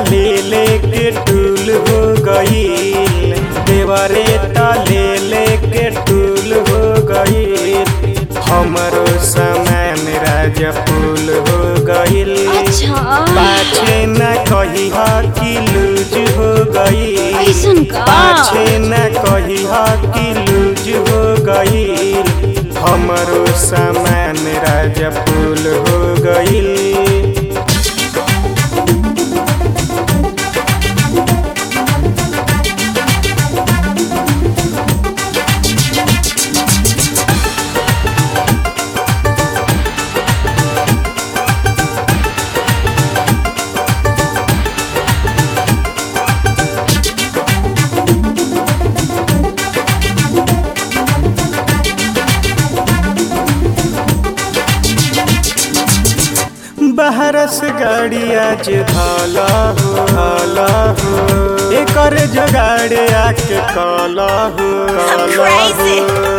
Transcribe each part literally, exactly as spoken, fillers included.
ले लेके टूल हो गईल, देवरे ले लेके टूल हो गईल, हमरो सामान राजा फूल हो गईल। अच्छा पाछे न कही कि लूज हो गईल, पाछे न कही कि लूज हो गईल, हमरो सामान राजा फूल हो गईल। बहरस गाड़ी आज धाला हो धाला हो, एकर जगाड़े आके काला हो काला हो।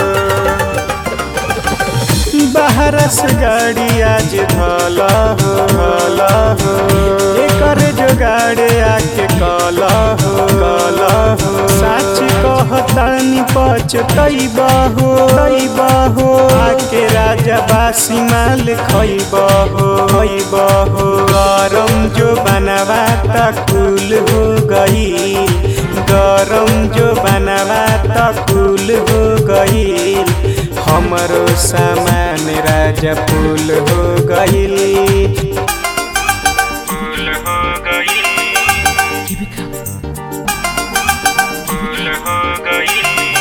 बहरस गाड़ी आज धाला हो धाला हो, एकर जगाड़े आके काला हो काला हो। सच कहतानी पछतैबा हो तैबा हो, आके राजा बासी माल खैबा हो खैबा हो। गरम जो बनवा तकुल हो गईल, गरम जो बनवा तकुल हो गईल, हमरो सामान राजा फूल हो गईल। फूल हो गईल, फूल हो गईल।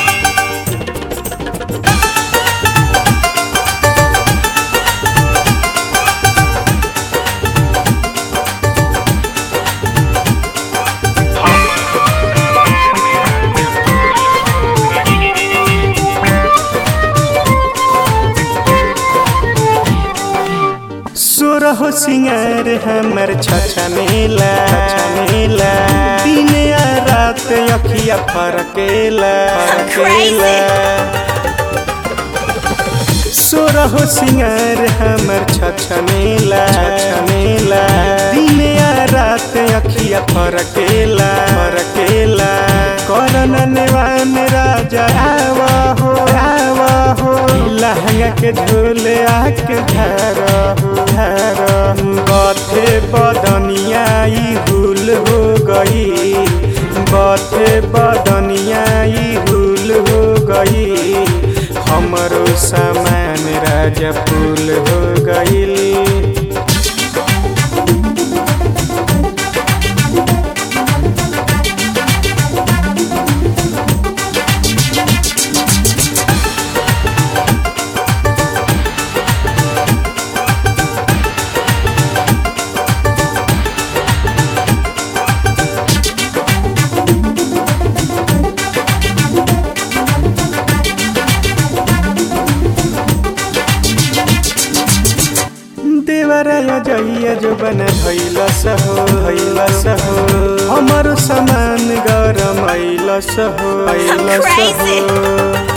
सोरहो सिंगार हमर छछनेला छछनेला, दिन आ रात अखिया फरकेला फरकेला। सोरहो सिंगार हमर छछनेला छछनेला, दिन आ रात अखिया फरकेला फरकेला। करन नेवान राजा आवा हो आवा हो, लहंगा के झोले आके धारा हो धारा। बथे बदनिया ई हुल हो गई, बथे बदनिया ई हुल हो गई, हमरो सामान राजा फूल हो गईल। देवराया जइया जो बन धैला सहो धैला सहो, हमर सामान गरम आइला सहो आइला सहो।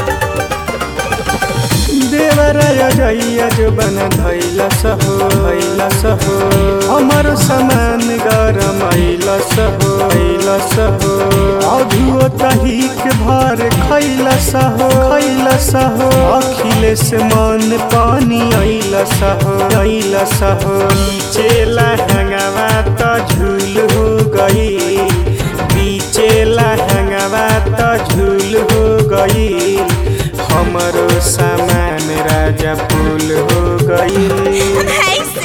देवराया जइया जो बन धैला सहो धैला सहो, हमर सामान गरम आइला सहो आइला सहो। अधुओ तहिक भर खैला सहो खैला सहो, अखिलेश मन पानी आइला सहो आइला सहो। बीचे लहंगवा त झूल हो गई, बीचे लहंगवा त झूल हो गई, हमरो सामान राजा फूल हो गई।